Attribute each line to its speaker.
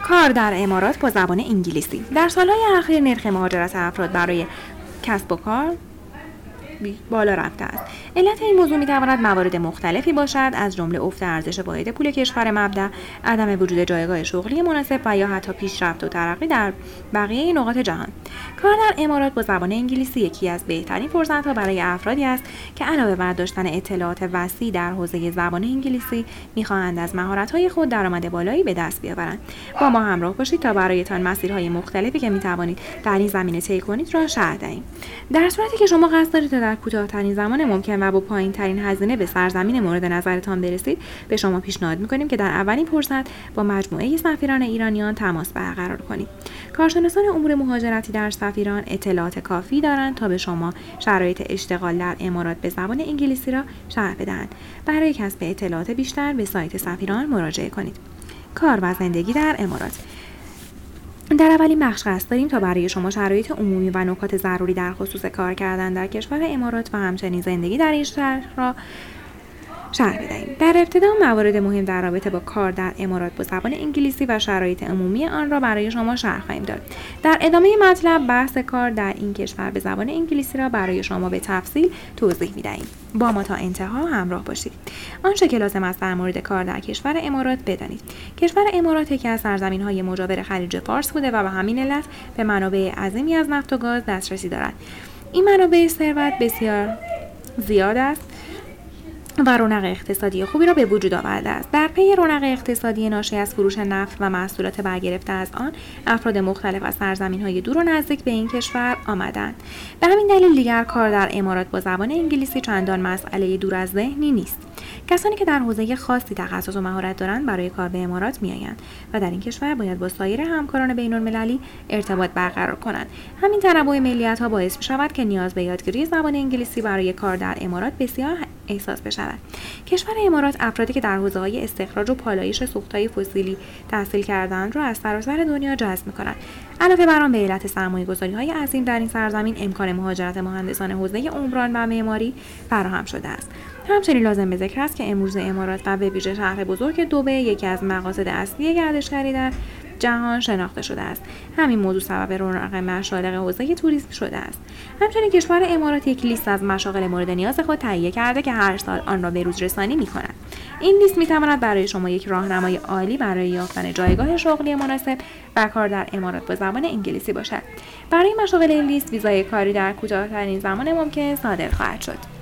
Speaker 1: کار در امارات با زبان انگلیسی. در سالهای اخیر نرخ مهاجرت افراد برای کسب و کار بالا رفته است. علت این موضوع می‌تواند موارد مختلفی باشد، از جمله افت ارزش واحد پول کشور مبدأ، عدم وجود جایگاه شغلی مناسب و یا حتی پیشرفت و ترقی در بقیه نقاط جهان. کار در امارات با زبان انگلیسی یکی از بهترین فرصت‌ها برای افرادی است که علاوه بر داشتن اطلاعات وسیع در حوزه زبان انگلیسی، می‌خواهند از مهارت‌های خود درآمد بالایی به دست بیاورند. با ما همراه باشید تا برایتان مسیرهای مختلفی که می‌توانید در این زمینه طی کنید را شرح دهیم. در صورتی که شما قصد دارید در کوتاه‌ترین زمان ممکن و با پایین‌ترین هزینه به سرزمین مورد نظرتان برسید، به شما پیشنهاد می‌کنیم که در اولین فرصت با مجموعه سفیران ایرانیان تماس برقرار کنید. کارشناسان امور مهاجرتی در سفیران اطلاعات کافی دارند تا به شما شرایط اشتغال در امارات به زبان انگلیسی را شرح بدهند. برای کسب اطلاعات بیشتر به سایت سفیران مراجعه کنید. کار و زندگی در امارات. در اولین بخش قصد داریم تا برای شما شرایط عمومی و نکات ضروری در خصوص کار کردن در کشور امارات و همچنین زندگی در این شهر را شرح بدهیم. در ابتدا موارد مهم در رابطه با کار در امارات با زبان انگلیسی و شرایط عمومی آن را برای شما شرح خواهیم داد. در ادامه مطلب بحث کار در این کشور به زبان انگلیسی را برای شما به تفصیل توضیح می‌دهیم. با ما تا انتها همراه باشید. آنچه که لازم است در مورد کار در کشور امارات بدانید. کشور امارات یکی از سرزمین‌های مجاور خلیج فارس بوده و به همین علت به منابع عظیمی از نفت و گاز دسترسی دارد. این منابع ثروت بسیار زیاد است و رونق اقتصادی خوبی را به وجود آورده است. در پی رونق اقتصادی ناشی از فروش نفت و محصولات برگرفته از آن، افراد مختلف از سرزمین‌های دور و نزدیک به این کشور آمدند. به همین دلیل دیگر کار در امارات با زبان انگلیسی چندان مسئله دور از ذهنی نیست. کسانی که در حوزه خاصی تخصص و مهارت دارند برای کار به امارات میآیند و در این کشور باید با سایر همکاران بین‌المللی ارتباط برقرار کنند. همین تنوع ملیت‌ها باعث می‌شود که نیاز به یادگیری زبان انگلیسی برای کار در امارات بسیار احساس بشود. کشور امارات افرادی که در حوزه‌های استخراج و پالایش سوخت‌های فسیلی تحصیل کرده‌اند را از سراسر دنیا جذب می‌کند. علاوه بر آن به علت سرمایه‌گذاری‌های عظیم در این سرزمین امکان مهاجرت مهندسان حوزه عمران و معماری فراهم شده است. همچنین لازم به ذکر است که امروز امارات و به ویژه شهر بزرگ دبی یکی از مقاصد اصلی گردشگری در جهان شناخته شده است. همین موضوع سبب رونق مشالق حوزه توریسم شده است. همچنین کشور امارات یک لیست از مشاغل مورد نیاز خود تهیه کرده که هر سال آن را به روز رسانی می‌کند. این لیست می‌تواند برای شما یک راهنمای عالی برای یافتن جایگاه شغلی مناسب و کار در امارات با زبان انگلیسی باشد. برای مشاغل این لیست ویزای کاری در کوتاه‌ترین زمان ممکن صادر خواهد شد.